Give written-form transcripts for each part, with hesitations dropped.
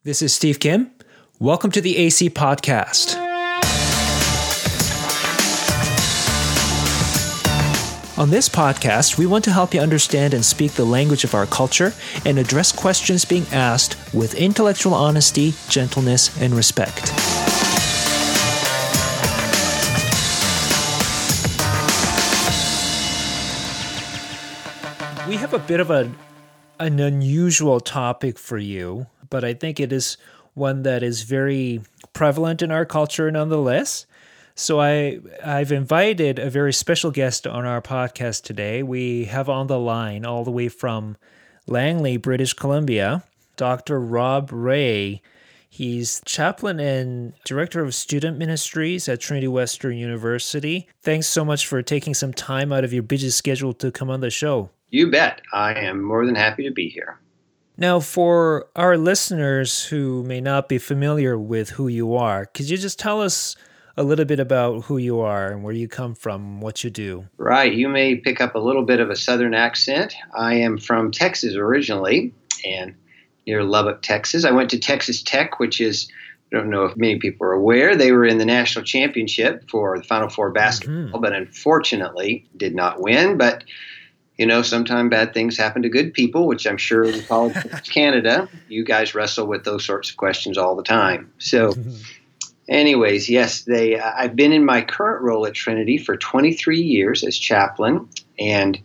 This is Steve Kim. Welcome to the AC Podcast. On this podcast, we want to help you understand and speak the language of our culture and address questions being asked with intellectual honesty, gentleness, and respect. We have a bit of an unusual topic for you, but I think it is one that is very prevalent in our culture nonetheless. So I've invited a very special guest on our podcast today. We have on the line all the way from Langley, British Columbia, Dr. Rob Ray. He's chaplain and director of student ministries at Trinity Western University. Thanks so much for taking some time out of your busy schedule to come on the show. You bet. I am more than happy to be here. Now, for our listeners who may not be familiar with who you are, could you just tell us a little bit about who you are and where you come from, what you do? Right. You may pick up a little bit of a southern accent. I am from Texas originally and near Lubbock, Texas. I went to Texas Tech, which is, I don't know if many people are aware, they were in the national championship for the Final Four basketball, but unfortunately did not win. But you know, sometimes bad things happen to good people, which I'm sure in college Canada, you guys wrestle with those sorts of questions all the time. So anyways, yes, I've been in my current role at Trinity for 23 years as chaplain, and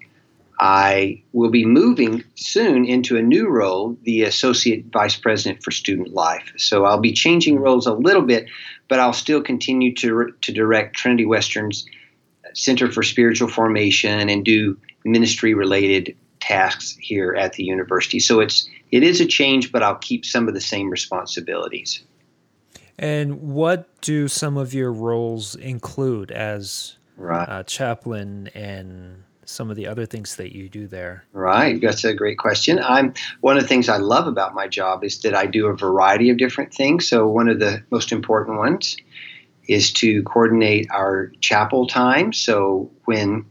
I will be moving soon into a new role, the Associate Vice President for Student Life. So I'll be changing roles a little bit, but I'll still continue to direct Trinity Western's Center for Spiritual Formation and do ministry-related tasks here at the university. So it is a change, but I'll keep some of the same responsibilities. And what do some of your roles include as chaplain and some of the other things that you do there? Right. That's a great question. One of the things I love about my job is that I do a variety of different things. So one of the most important ones is to coordinate our chapel time. So when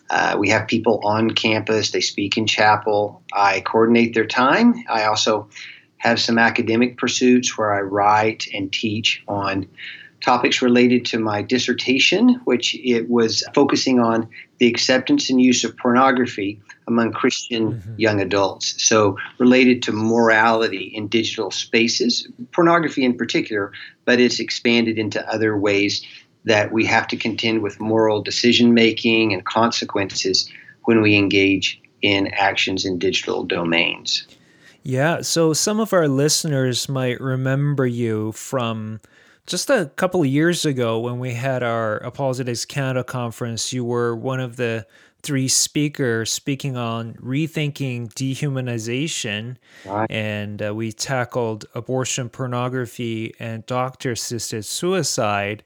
we have people on campus, they speak in chapel, I coordinate their time. I also have some academic pursuits where I write and teach on topics related to my dissertation, which it was focusing on the acceptance and use of pornography among Christian young adults. So related to morality in digital spaces, pornography in particular, but it's expanded into other ways that we have to contend with moral decision-making and consequences when we engage in actions in digital domains. Yeah, so some of our listeners might remember you from just a couple of years ago when we had our Apologetics Canada conference. You were one of the three speakers speaking on rethinking dehumanization, right. And we tackled abortion, pornography, and doctor-assisted suicide.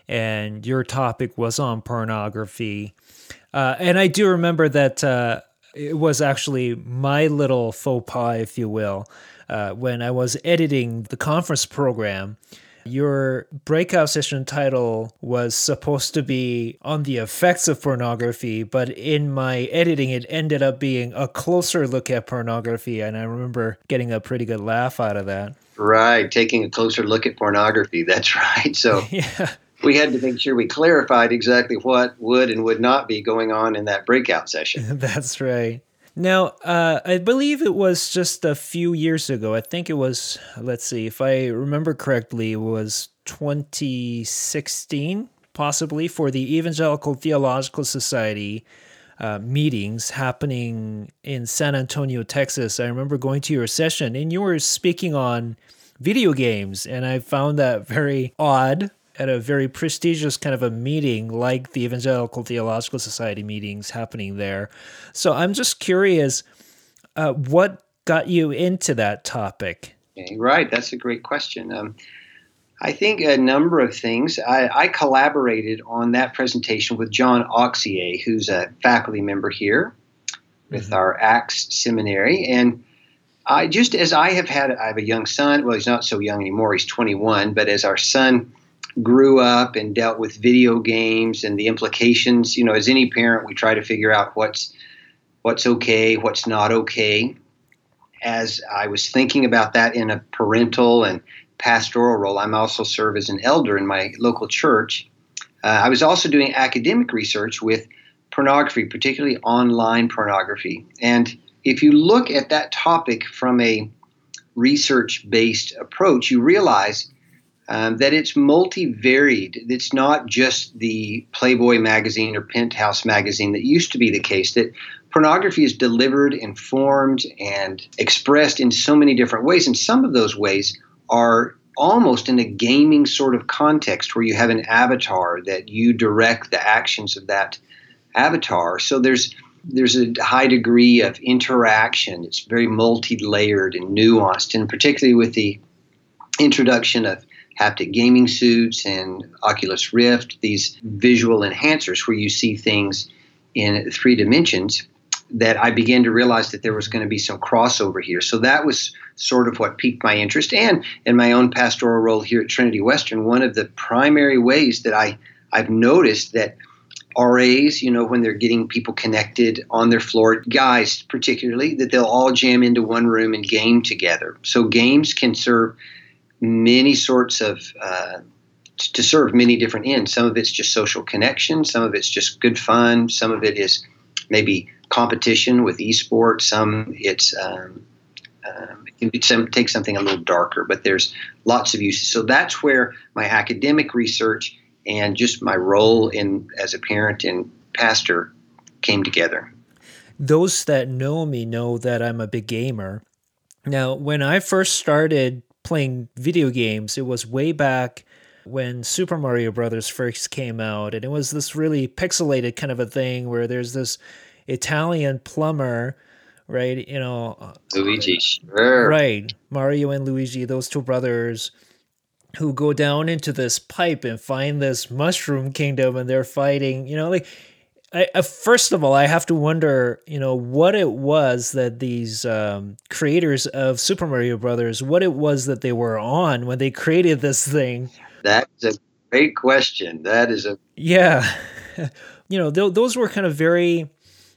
And your topic was on pornography. And I do remember that it was actually my little faux pas, if you will, when I was editing the conference program. Your breakout session title was supposed to be on the effects of pornography, but in my editing, it ended up being a closer look at pornography. And I remember getting a pretty good laugh out of that. Right. Taking a closer look at pornography. That's right. So yeah. We had to make sure we clarified exactly what would and would not be going on in that breakout session. That's right. Now, I believe it was just a few years ago. I think it was, let's see, if I remember correctly, it was 2016, possibly, for the Evangelical Theological Society meetings happening in San Antonio, Texas. I remember going to your session, and you were speaking on video games, and I found that very odd at a very prestigious kind of a meeting like the Evangelical Theological Society meetings happening there. So I'm just curious, what got you into that topic? Okay, right. That's a great question. I think a number of things. I collaborated on that presentation with John Auxier, who's a faculty member here with our Acts Seminary. And I have a young son. Well, he's not so young anymore. He's 21. But as our son grew up and dealt with video games and the implications, as any parent, we try to figure out what's okay, what's not okay. as I was thinking about that in a parental and pastoral role, I'm also serve as an elder in my local church. I was also doing academic research with pornography, particularly online pornography. And if you look at that topic from a research-based approach, you realize that it's multivariate. It's not just the Playboy magazine or Penthouse magazine that used to be the case, that pornography is delivered, informed, and expressed in so many different ways. And some of those ways are almost in a gaming sort of context where you have an avatar that you direct the actions of that avatar. So there's a high degree of interaction. It's very multi-layered and nuanced, and particularly with the introduction of haptic gaming suits and Oculus Rift, these visual enhancers where you see things in 3 dimensions, that I began to realize that there was going to be some crossover here. So that was sort of what piqued my interest. And in my own pastoral role here at Trinity Western, one of the primary ways that I've noticed that RAs, when they're getting people connected on their floor, guys particularly, that they'll all jam into one room and game together. So games can serve many sorts of to serve many different ends. Some of it's just social connection. Some of it's just good fun. Some of it is maybe competition with esports. Some it's take something a little darker, but there's lots of uses. So that's where my academic research and just my role as a parent and pastor came together. Those that know me know that I'm a big gamer. Now, when I first started playing video games, it was way back when Super Mario Brothers first came out, and it was this really pixelated kind of a thing where there's this Italian plumber, right? Luigi, sure. Right. Mario and Luigi, those two brothers who go down into this pipe and find this mushroom kingdom, and they're fighting, first of all, I have to wonder, what it was that these creators of Super Mario Brothers, what it was that they were on when they created this thing. That's a great question. Yeah. Those were kind of very,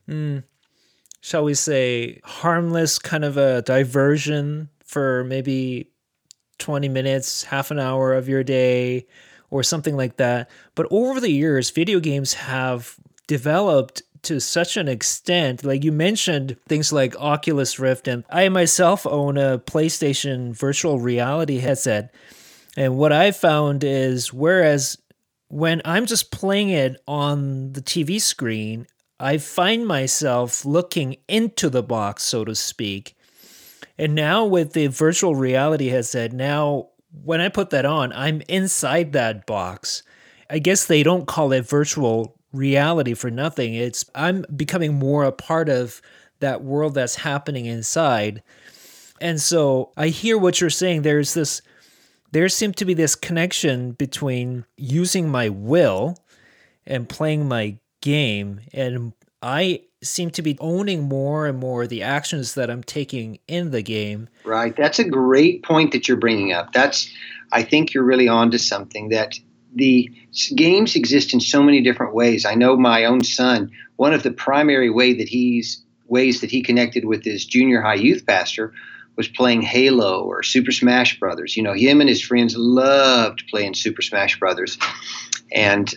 shall we say, harmless kind of a diversion for maybe 20 minutes, half an hour of your day or something like that. But over the years, video games have developed to such an extent. Like you mentioned things like Oculus Rift, and I myself own a PlayStation virtual reality headset. And what I found is, whereas when I'm just playing it on the TV screen, I find myself looking into the box, so to speak. And now with the virtual reality headset, now when I put that on, I'm inside that box. I guess they don't call it virtual reality for nothing. I'm becoming more a part of that world that's happening inside. And so I hear what you're saying. There seemed to be this connection between using my will and playing my game, and I seem to be owning more and more the actions that I'm taking in the game. Right. That's a great point that you're bringing up. I think you're really onto something, that the games exist in so many different ways. I know my own son, one of the primary ways that he connected with his junior high youth pastor was playing Halo or Super Smash Brothers. Him and his friends loved playing Super Smash Brothers. And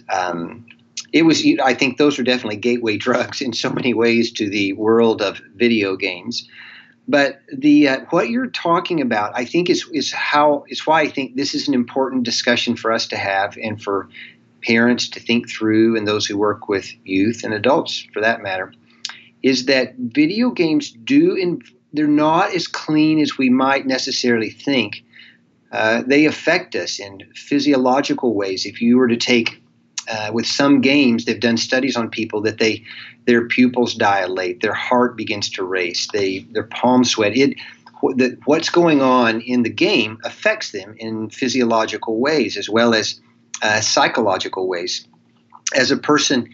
I think those were definitely gateway drugs in so many ways to the world of video games. But what you're talking about, I think, is why I think this is an important discussion for us to have, and for parents to think through, and those who work with youth and adults, for that matter, is that video games they're not as clean as we might necessarily think. They affect us in physiological ways. If you were to take with some games, they've done studies on people that their pupils dilate, their heart begins to race, their palms sweat. What's going on in the game affects them in physiological ways as well as psychological ways. As a person,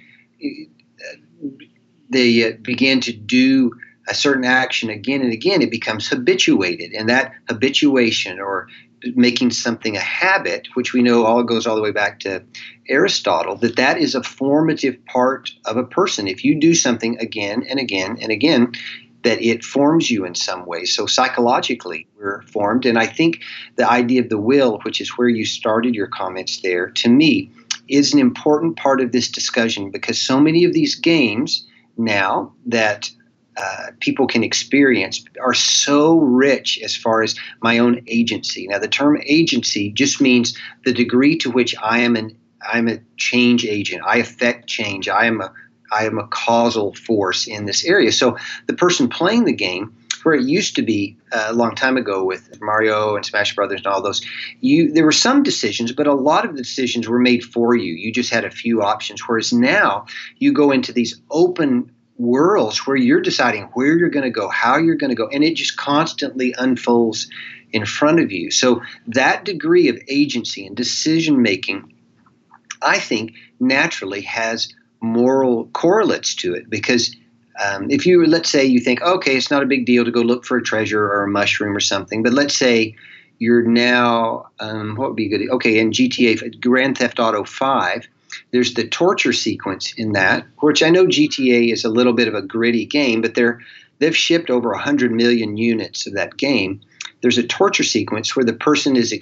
they begin to do a certain action again and again, it becomes habituated, and that habituation, or making something a habit, which we know goes all the way back to Aristotle, that is a formative part of a person. If you do something again and again and again, that it forms you in some way. So psychologically, we're formed. And I think the idea of the will, which is where you started your comments there, to me, is an important part of this discussion, because so many of these games now that people can experience are so rich as far as my own agency. Now, the term agency just means the degree to which I'm a change agent. I affect change. I am a causal force in this area. So the person playing the game, where it used to be a long time ago with Mario and Smash Brothers and all those, there were some decisions, but a lot of the decisions were made for you. You just had a few options. Whereas now you go into these open worlds where you're deciding where you're going to go, how you're going to go, and it just constantly unfolds in front of you. So that degree of agency and decision making, I think, naturally has moral correlates to it, because if you, let's say you think, okay, it's not a big deal to go look for a treasure or a mushroom or something, but let's say you're now, what would be good? Okay, in GTA, Grand Theft Auto 5, there's the torture sequence in that, which I know GTA is a little bit of a gritty game, but they've shipped over 100 million units of that game. There's a torture sequence where the person is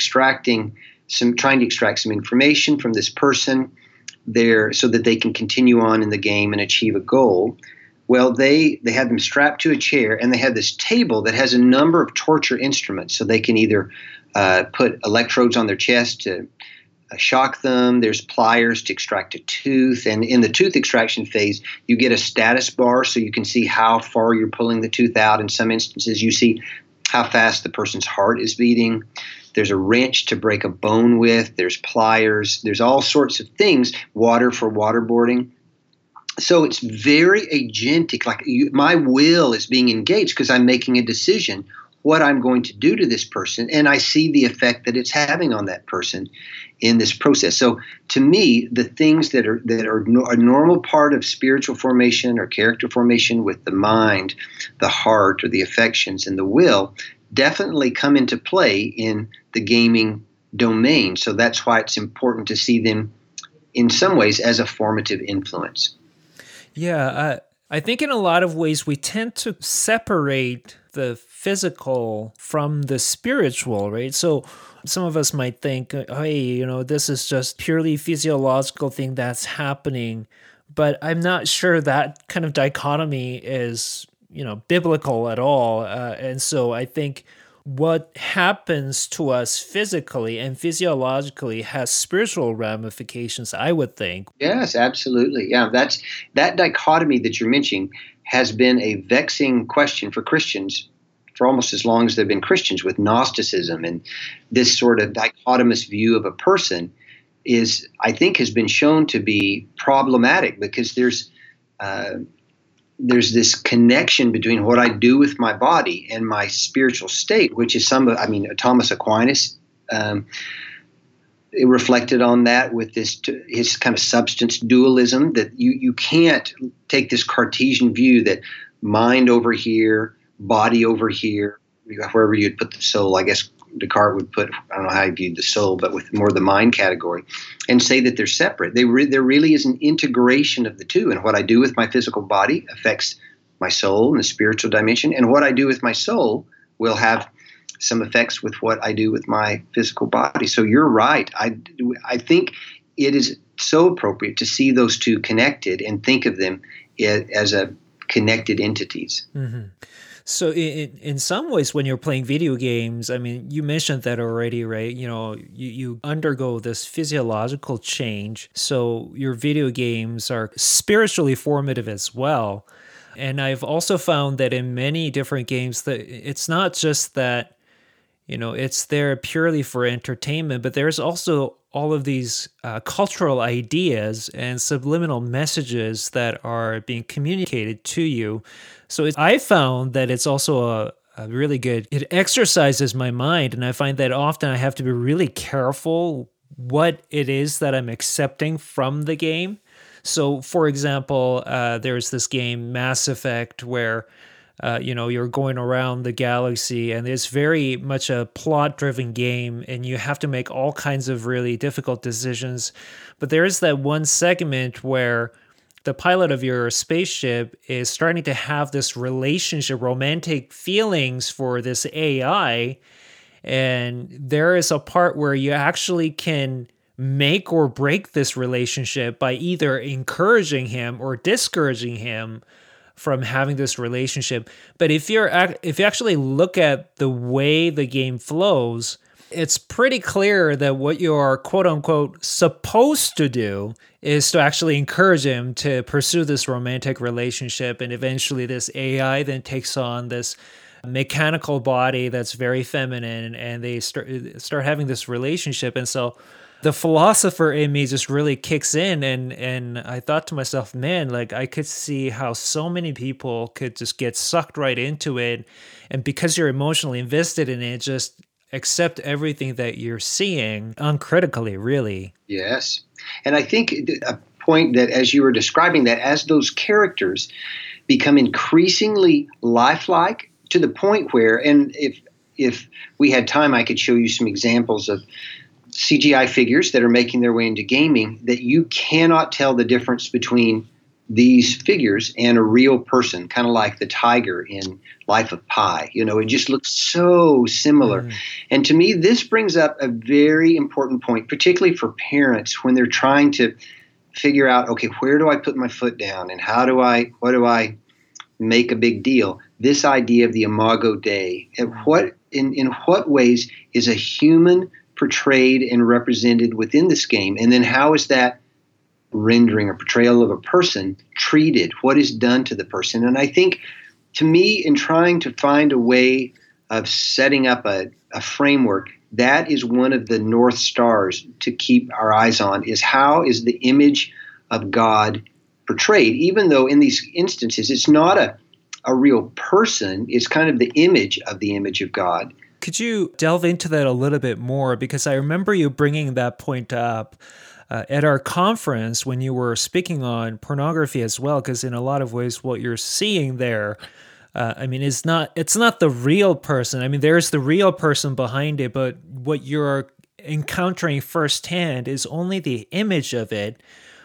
trying to extract some information from this person there so that they can continue on in the game and achieve a goal. Well, they have them strapped to a chair, and they have this table that has a number of torture instruments, so they can either put electrodes on their chest to shock them. There's pliers to extract a tooth. And in the tooth extraction phase, you get a status bar so you can see how far you're pulling the tooth out. In some instances, you see how fast the person's heart is beating. There's a wrench to break a bone with. There's pliers. There's all sorts of things, water for waterboarding. So it's very agentic. Like my will is being engaged because I'm making a decision what I'm going to do to this person, and I see the effect that it's having on that person in this process. So to me, the things that are a normal part of spiritual formation or character formation with the mind, the heart, or the affections, and the will definitely come into play in the gaming domain. So that's why it's important to see them in some ways as a formative influence. Yeah, I think in a lot of ways we tend to separate the physical from the spiritual, right? So some of us might think, hey, this is just purely physiological thing that's happening, but I'm not sure that kind of dichotomy is, biblical at all. And so I think what happens to us physically and physiologically has spiritual ramifications, I would think. Yes, absolutely. Yeah, that dichotomy that you're mentioning has been a vexing question for Christians for almost as long as they've been Christians, with Gnosticism. And this sort of dichotomous view of a person I think, has been shown to be problematic, because there's this connection between what I do with my body and my spiritual state, which is Thomas Aquinas it reflected on that with his kind of substance dualism, that you can't take this Cartesian view that mind over here, body over here, wherever you'd put the soul. I guess Descartes would put, I don't know how he viewed the soul, but with more the mind category, and say that they're separate. There really is an integration of the two, and what I do with my physical body affects my soul and the spiritual dimension, and what I do with my soul will have some effects with what I do with my physical body. So you're right. I think it is so appropriate to see those two connected and think of them as a connected entities. Mm-hmm. So in some ways, when you're playing video games, you mentioned that already, right? You undergo this physiological change. So your video games are spiritually formative as well. And I've also found that in many different games that it's not just that, it's there purely for entertainment, but there's also all of these cultural ideas and subliminal messages that are being communicated to you. So I found that it's also a really good, it exercises my mind, and I find that often I have to be really careful what it is that I'm accepting from the game. So, for example, there's this game, Mass Effect, where you're going around the galaxy, and it's very much a plot-driven game, and you have to make all kinds of really difficult decisions. But there is that one segment where the pilot of your spaceship is starting to have this relationship, romantic feelings for this AI. And there is a part where you actually can make or break this relationship by either encouraging him or discouraging him from having this relationship. But if you actually look at the way the game flows, it's pretty clear that what you're quote unquote supposed to do is to actually encourage him to pursue this romantic relationship. And eventually this AI then takes on this mechanical body that's very feminine, and they start having this relationship. And so the philosopher in me just really kicks in, and I thought to myself, man, like I could see how so many people could just get sucked right into it, and because you're emotionally invested in it, just accept everything that you're seeing uncritically, really. Yes. And I think a point that as you were describing that, as those characters become increasingly lifelike to the point where, and if we had time, I could show you some examples of CGI figures that are making their way into gaming, that you cannot tell the difference between these figures and a real person, kind of like the tiger in Life of Pi. You know, it just looks so similar. And to me, this brings up a very important point, particularly for parents when they're trying to figure out, okay, where do I put my foot down and what do I make a big deal? This idea of the Imago Dei, in what ways is a human portrayed and represented within this game? And then how is that rendering or portrayal of a person treated? What is done to the person? And I think, to me, in trying to find a way of setting up a framework, that is one of the North Stars to keep our eyes on, is how is the image of God portrayed, even though in these instances it's not a real person, it's kind of the image of God. Could you delve into that a little bit more? Because I remember you bringing that point up at our conference when you were speaking on pornography as well, because in a lot of ways what you're seeing there, it's not the real person. I mean, there's the real person behind it, but what you're encountering firsthand is only the image of it.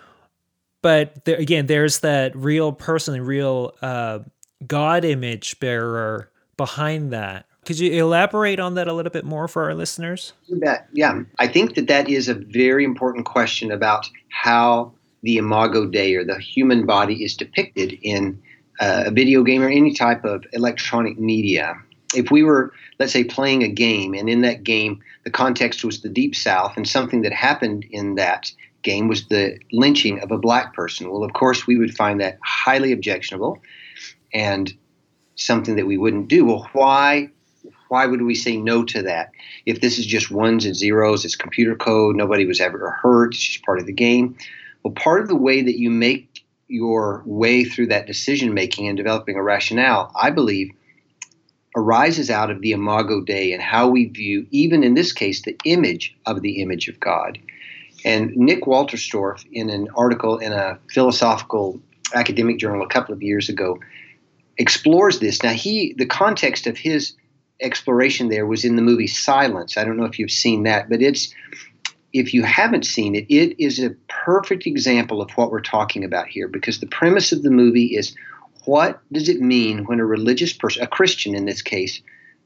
But there's that real person, real God image bearer behind that. Could you elaborate on that a little bit more for our listeners? You bet. Yeah. I think that is a very important question about how the Imago Dei, or the human body, is depicted in a video game or any type of electronic media. If we were, let's say, playing a game, and in that game the context was the Deep South, and something that happened in that game was the lynching of a black person, well, of course, we would find that highly objectionable and something that we wouldn't do. Well, why would we say no to that? If this is just ones and zeros, it's computer code, nobody was ever hurt, it's just part of the game. Well, part of the way that you make your way through that decision making and developing a rationale, I believe, arises out of the Imago Dei and how we view, even in this case, the image of God. And Nick Walterstorff, in an article in a philosophical academic journal a couple of years ago, explores this. Now, the context of his exploration there was in the movie Silence. I don't know if you've seen that, but if you haven't seen it, it is a perfect example of what we're talking about here, because the premise of the movie is, what does it mean when a religious person, a Christian in this case,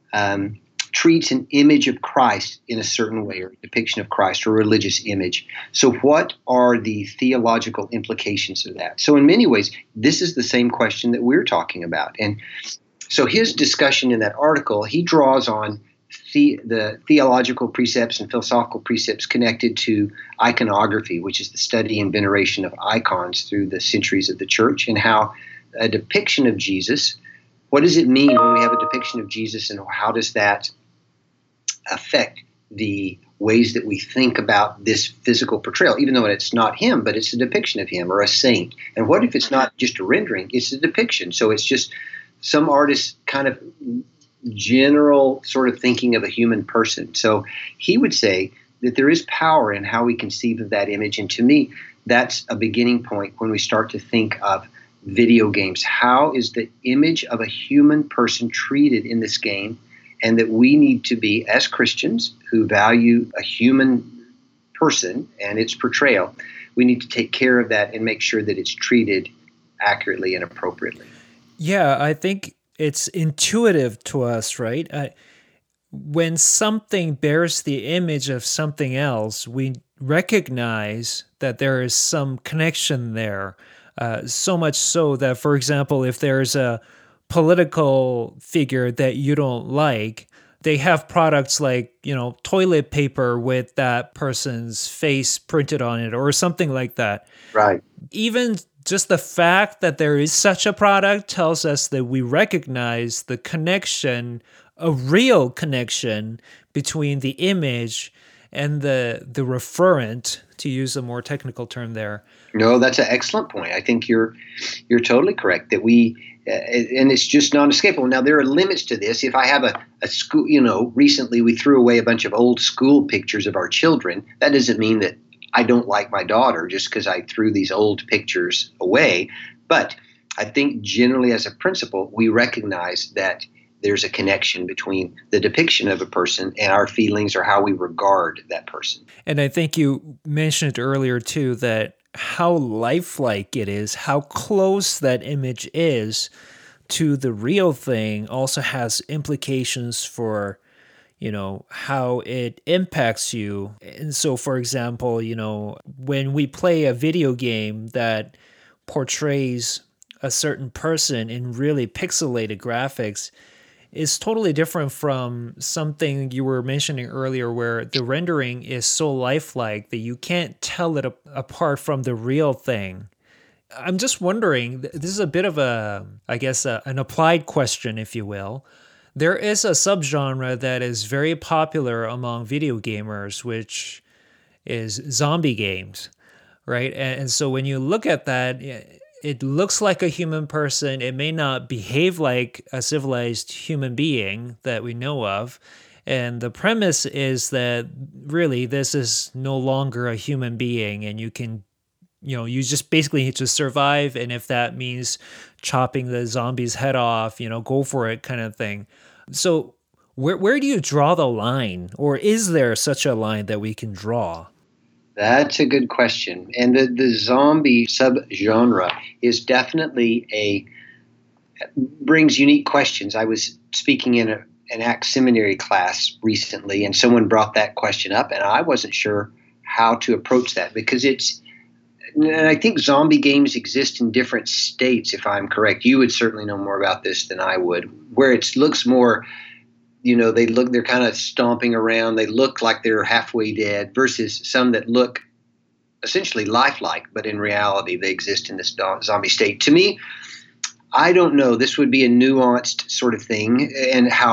treats an image of Christ in a certain way, or a depiction of Christ, or a religious image? So what are the theological implications of that? So in many ways, this is the same question that we're talking about. And so his discussion in that article, he draws on the theological precepts and philosophical precepts connected to iconography, which is the study and veneration of icons through the centuries of the church, and how a depiction of Jesus, what does it mean when we have a depiction of Jesus, and how does that affect the ways that we think about this physical portrayal, even though it's not him, but it's a depiction of him or a saint? And what if it's not just a rendering, it's a depiction? So it's just some artist's kind of general sort of thinking of a human person. So he would say that there is power in how we conceive of that image. And to me, that's a beginning point when we start to think of video games. How is the image of a human person treated in this game? And that we need to be, as Christians who value a human person and its portrayal, we need to take care of that and make sure that it's treated accurately and appropriately. Yeah, I think it's intuitive to us, right? When something bears the image of something else, we recognize that there is some connection there. So much so that, for example, if there's a political figure that you don't like, they have products like, toilet paper with that person's face printed on it or something like that. Right. Even just the fact that there is such a product tells us that we recognize the connection, a real connection between the image and the referent, to use a more technical term there. No, that's an excellent point. I think you're totally correct that and it's just non-escapable. Now, there are limits to this. If I have a school, recently we threw away a bunch of old school pictures of our children. That doesn't mean that I don't like my daughter just because I threw these old pictures away. But I think generally as a principle, we recognize that there's a connection between the depiction of a person and our feelings or how we regard that person. And I think you mentioned earlier too that how lifelike it is, how close that image is to the real thing also has implications for, how it impacts you. And so, for example, when we play a video game that portrays a certain person in really pixelated graphics, is totally different from something you were mentioning earlier where the rendering is so lifelike that you can't tell it apart from the real thing. I'm just wondering, this is a bit of an applied question, if you will. There is a subgenre that is very popular among video gamers, which is zombie games, right? And so when you look at that, it looks like a human person. It may not behave like a civilized human being that we know of. And the premise is that really this is no longer a human being and you can, you just basically need to survive. And if that means chopping the zombie's head off, go for it kind of thing. So where do you draw the line? Or is there such a line that we can draw? That's a good question. And the zombie subgenre is definitely brings unique questions. I was speaking in an ACT seminary class recently, and someone brought that question up, and I wasn't sure how to approach that because and I think zombie games exist in different states, if I'm correct. You would certainly know more about this than I would, where it looks more they're kind of stomping around. They look like they're halfway dead versus some that look essentially lifelike, but in reality, they exist in this zombie state. To me, I don't know. This would be a nuanced sort of thing and how,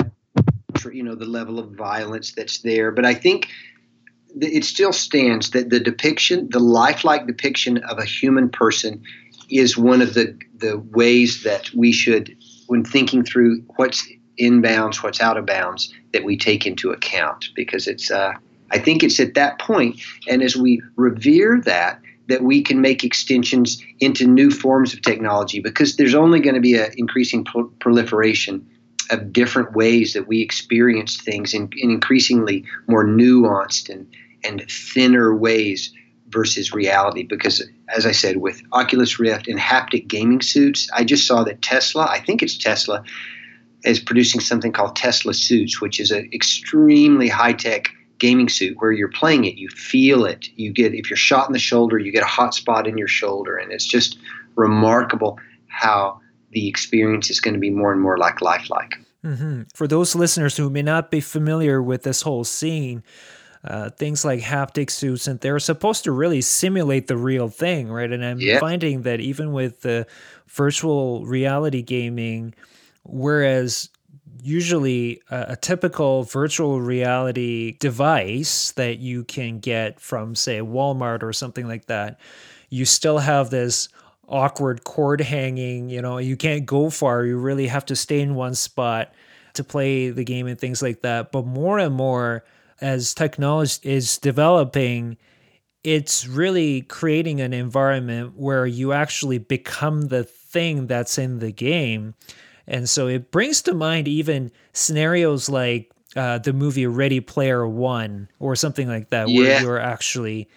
the level of violence that's there. But I think it still stands that the lifelike depiction of a human person is one of the ways that we should, when thinking through what's inbounds, what's out of bounds, that we take into account, because I think it's at that point, and as we revere that we can make extensions into new forms of technology, because there's only going to be an increasing proliferation of different ways that we experience things in increasingly more nuanced and thinner ways versus reality. Because, as I said, with Oculus Rift and haptic gaming suits, I just saw that Tesla is producing something called Tesla Suits, which is an extremely high-tech gaming suit where you're playing it, you feel it, if you're shot in the shoulder, you get a hot spot in your shoulder, and it's just remarkable how the experience is going to be more and more like lifelike. Mm-hmm. For those listeners who may not be familiar with this whole scene, things like haptic suits, and they're supposed to really simulate the real thing, right? And I'm finding that even with the virtual reality gaming, whereas usually a typical virtual reality device that you can get from, say, Walmart or something like that, you still have this awkward cord hanging, you can't go far. You really have to stay in one spot to play the game and things like that. But more and more, as technology is developing, it's really creating an environment where you actually become the thing that's in the game. And so it brings to mind even scenarios like the movie Ready Player One or something like that, where you're actually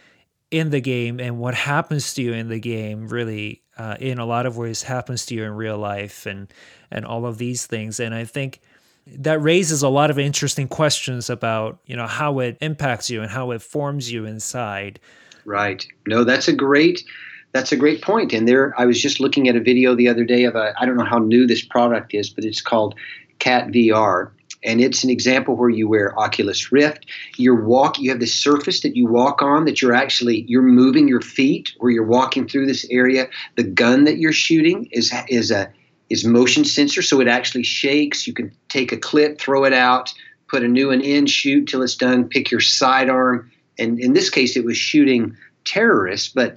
in the game and what happens to you in the game really, in a lot of ways, happens to you in real life and all of these things. And I think that raises a lot of interesting questions about, how it impacts you and how it forms you inside. Right. No, that's a great point. And I was just looking at a video the other day of I don't know how new this product is, but it's called Cat VR. And it's an example where you wear Oculus Rift. You have this surface that you walk on that you're moving your feet where you're walking through this area. The gun that you're shooting is motion sensor, so it actually shakes. You can take a clip, throw it out, put a new one in, shoot till it's done, pick your sidearm. And in this case, it was shooting terrorists, but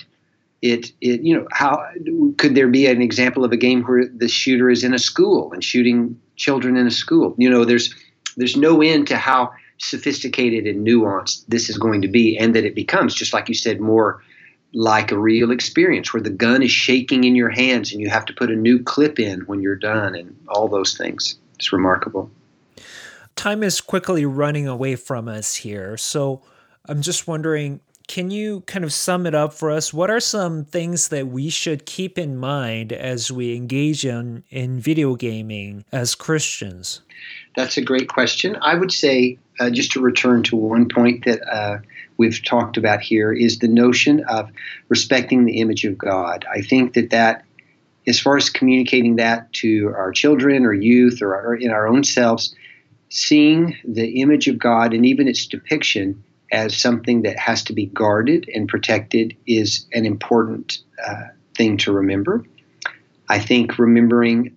how could there be an example of a game where the shooter is in a school and shooting children in a school? There's no end to how sophisticated and nuanced this is going to be, and that it becomes, just like you said, more like a real experience where the gun is shaking in your hands and you have to put a new clip in when you're done and all those things. It's remarkable. Time is quickly running away from us here. So I'm just wondering, can you kind of sum it up for us? What are some things that we should keep in mind as we engage in video gaming as Christians? That's a great question. I would say, just to return to one point that we've talked about here, is the notion of respecting the image of God. I think that as far as communicating that to our children or youth or in our own selves, seeing the image of God and even its depiction as something that has to be guarded and protected is an important thing to remember. I think remembering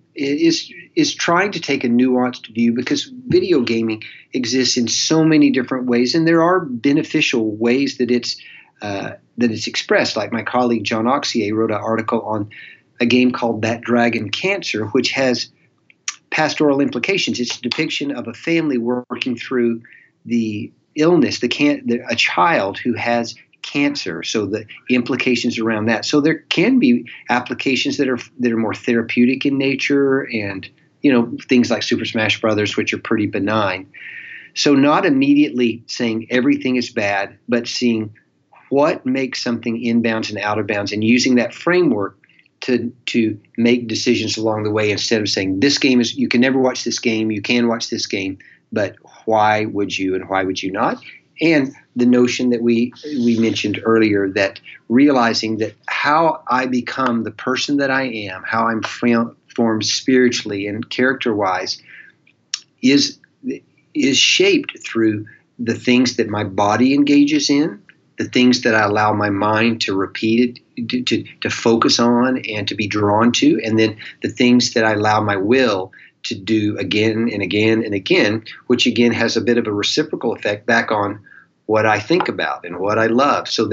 is trying to take a nuanced view, because video gaming exists in so many different ways, and there are beneficial ways that it's expressed. Like my colleague John Oxier wrote an article on a game called That Dragon Cancer, which has pastoral implications. It's a depiction of a family working through the illness, a child who has cancer, so the implications around that. So there can be applications that are more therapeutic in nature, and things like Super Smash Brothers, which are pretty benign. So not immediately saying everything is bad, but seeing what makes something inbounds and out of bounds, and using that framework to make decisions along the way, instead of saying this game you can never watch this game, you can watch this game, but why would you and why would you not? And the notion that we mentioned earlier, that realizing that how I become the person that I am, how I'm formed spiritually and character-wise, is shaped through the things that my body engages in, the things that I allow my mind to repeat to focus on and to be drawn to, and then the things that I allow my will to do again and again and again, which again has a bit of a reciprocal effect back on what I think about and what I love. So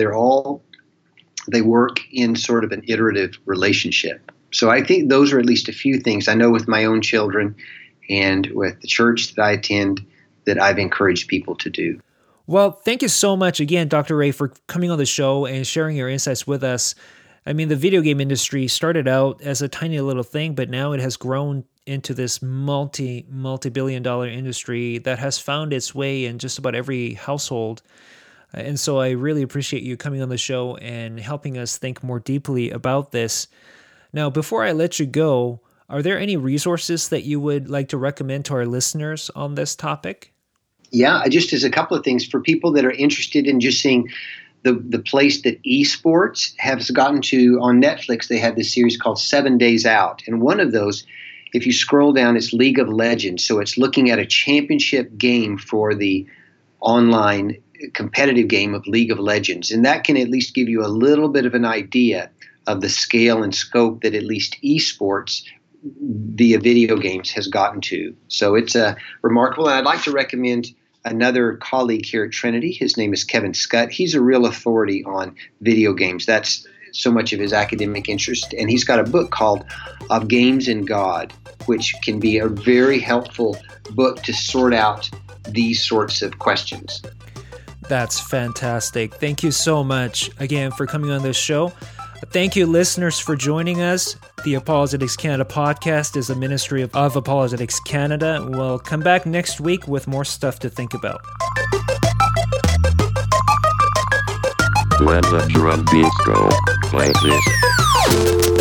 they work in sort of an iterative relationship. So I think those are at least a few things I know with my own children and with the church that I attend that I've encouraged people to do. Well, thank you so much again, Dr. Ray, for coming on the show and sharing your insights with us. I mean, the video game industry started out as a tiny little thing, but now it has grown into this multi-billion-dollar industry that has found its way in just about every household. And so I really appreciate you coming on the show and helping us think more deeply about this. Now, before I let you go, are there any resources that you would like to recommend to our listeners on this topic? Yeah, just as a couple of things for people that are interested in just seeing the place that esports has gotten to. On Netflix, they have this series called 7 Days Out. And one of those, if you scroll down, it's League of Legends. So it's looking at a championship game for the online competitive game of League of Legends. And that can at least give you a little bit of an idea of the scale and scope that at least esports via video games has gotten to. So it's remarkable. And I'd like to recommend another colleague here at Trinity. His name is Kevin Scott. He's a real authority on video games. That's so much of his academic interest. And he's got a book called Of Games and God, which can be a very helpful book to sort out these sorts of questions. That's fantastic. Thank you so much again for coming on this show. Thank you, listeners, for joining us. The Apologetics Canada podcast is a ministry of Apologetics Canada. We'll come back next week with more stuff to think about. Let the drum beats go. Play this.